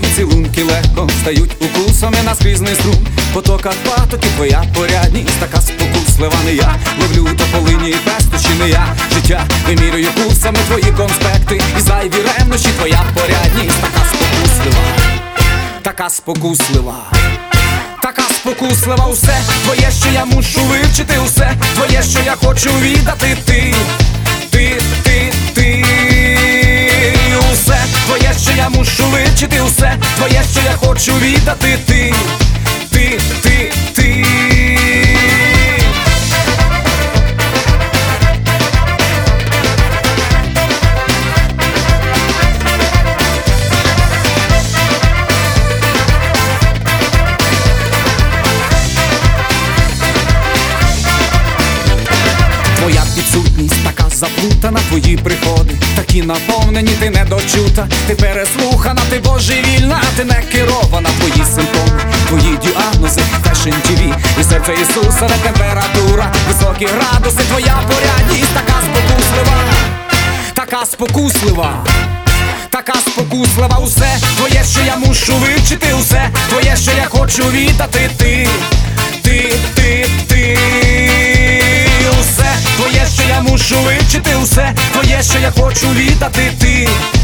поцілунки легко стають укусами на скрізний струм. Потока патоки, твоя порядність, така спокуслива. Не я ловлю тополині пестощі, не я життя вимірюю курсами, твої конспекти і зайві ревнощі. Твоя порядність, така спокуслива, така спокуслива, така спокуслива. Усе твоє, що я мушу вивчити, усе твоє, що я хочу віддати. Ти усе твоє, що я мушу вивчити, усе твоє, що я хочу віддати. Ти Твоя підсутність така заплутана, твої приходи такі наповнені, ти недочута, ти переслухана, ти божевільна, ти не керована. Твої симптоми, твої діагнози, Fashion TV і серце Ісуса, не температура, високі градуси. Твоя порядність, така спокуслива, така спокуслива, така спокуслива. Усе твоє, що я мушу вивчити, усе твоє, що я хочу віддати. Ти усе твоє, що я мушу вивчити, усе твоє, що я хочу віддати. Ти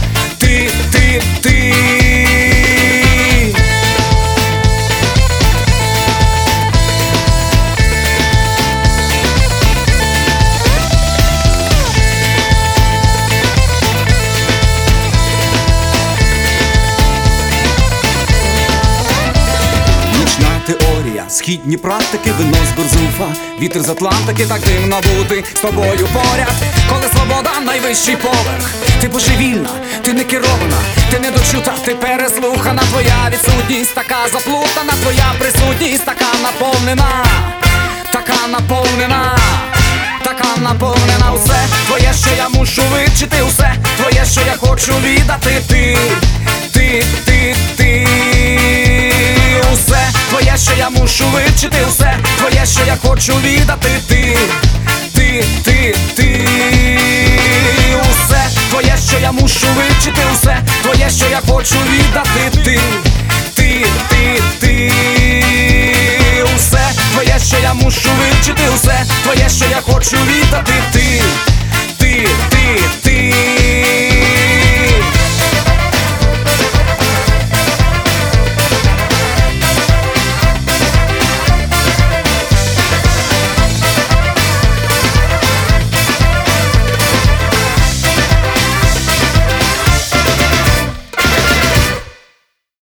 теорія, східні практики, вино з Гурзуфа, вітер з Атлантики, так дивно бути з тобою поряд, коли свобода найвищий поверх. Ти божевільна, ти не керована, ти недочута, ти переслухана. Твоя відсутність така заплутана, твоя присутність така наповнена, така наповнена, така наповнена. Усе твоє, що я мушу вивчити, усе твоє, що я хочу віддати. Усе твоє, що я мушу вивчити, усе твоє, що я хочу віддати. Усе твоє, що я мушу вивчити, усе твоє, що я хочу віддати. Усе твоє, що я мушу вивчити, усе твоє, що я хочу віддати.